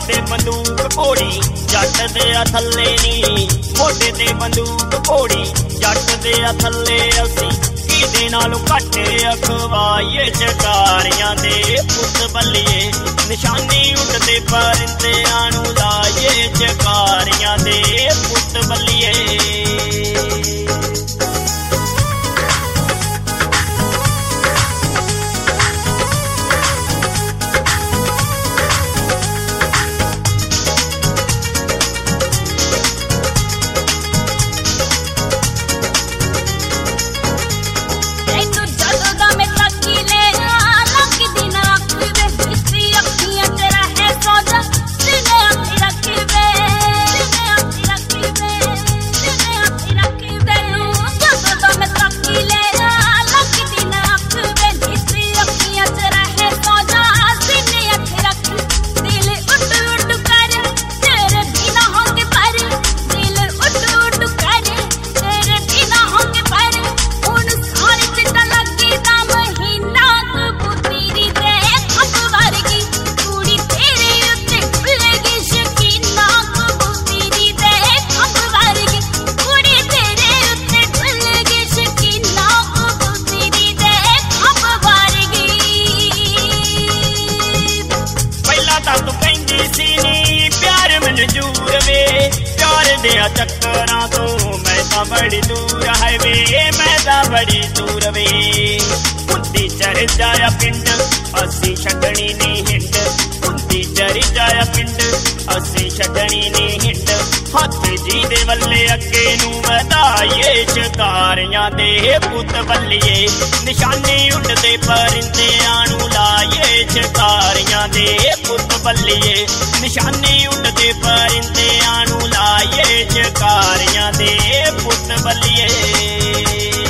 ते बंदूक घोड़ी जट दे थल्ले नी, मोढे ते बंदूक घोड़ी जट दे थल्ले असी किदे नालों घट अखवाईए शिकारियां दे पुत बल्लिए निशानी उड़दे परिंदियां नूं लाईए शिकारियां दे पुत बल्लिए। चक्करां तो मैं तां बड़ी दूर है वे, मैं तां बड़ी दूर वे। कुंती चढ़ जाया पिंड असी छड्डनी नी हिंड, कुंती चढ़ जाया पिंड असी छड्डनी नी हिंड। हथ जी दे वल्ले अगे नूं वधाईए शिकारियां दे पुत बल्लिए निशानी उड़दे परिंदियां नूं लाईए शिकारियां दे पुत बल्लिए निशानी उड़दे परिंदियां नूं लाईए शिकारियां दे पुत बल्लिए।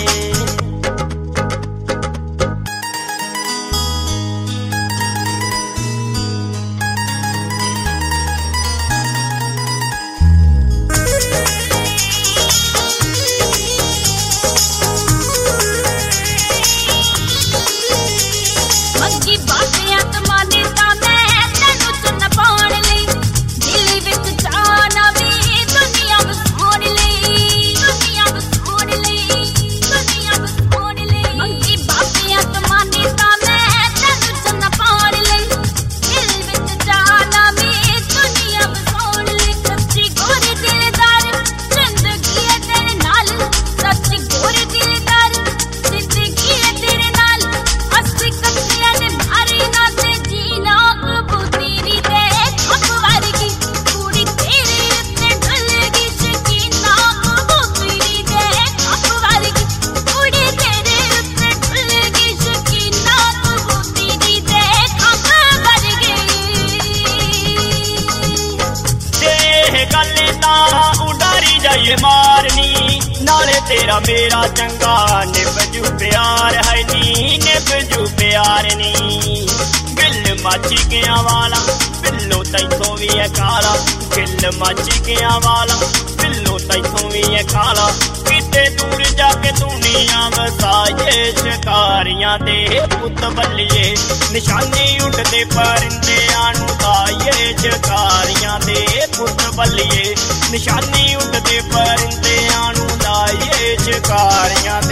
मारनी नाले तेरा मेरा चंगा निभजू प्यार है नी, निभजू प्यार नी। गिल मच गया वाला पिल्लो तैथों भी है काला, गिल मच गया वाला पिल्लो तैथों भी है काला। किते दूर जाके दुनिया वसाए शिकारियां दे पुत बल्लिए निशानी उड़दे परिंदियां नूं लाईए शिकारियां दे पुत बल्लिए निशानी उड़दे परिंदियां नूं लाईए शिकारियां